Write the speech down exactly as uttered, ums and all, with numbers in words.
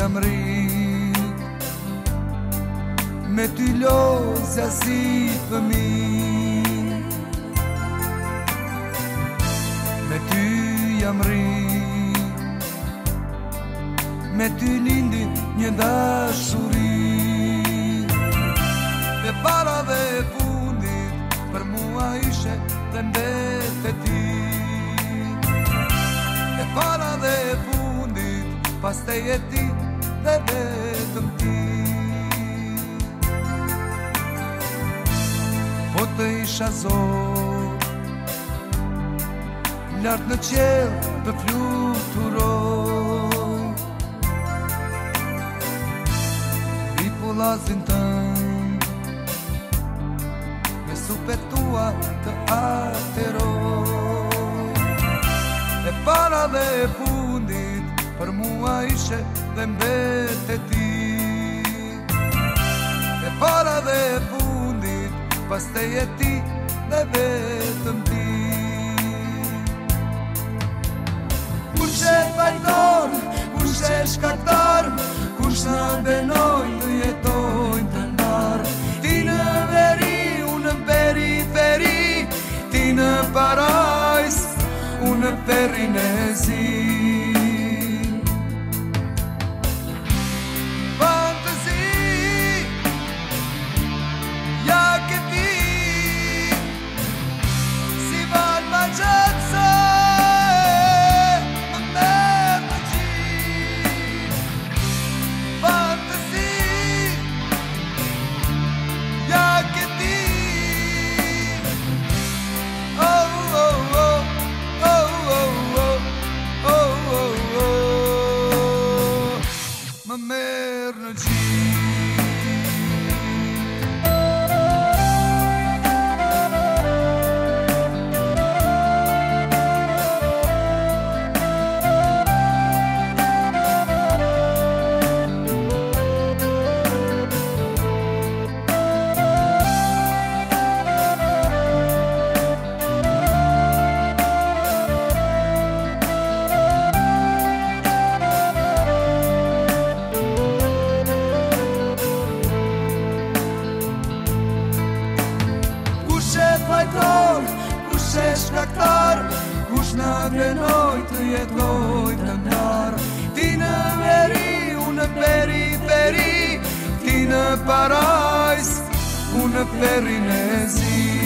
jam rrit, me ty lozja si fëmijë, me ty jam rrit, me ty lindi një dashuri. E para dhe e fundit për mua ishe dhe mbete ti. E para dhe e fundit pastaj e ti dhe vetëm ti. Po të isha zor lart në qiell të fluturoj, i pullazin tënd me supet tua të ateroj. E para dhe e fundit për mua ishe dhe mbete ti. E para dhe e fundit pastaj e ti dhe vetëm ti. Kush e fajtor, kush e shkaktar, kush na dënoi të jetojmë të ndar. Ti në veri, unë në periferi, ti në parajs, unë në perrinezi. Fantasi, ja ke ti, si val ma gjatësa. Kush e shkaktar, kush na grenoj të jetoj të ndar. Ti në veri, unë në periferi, ti në parajs, unë në perrinezi.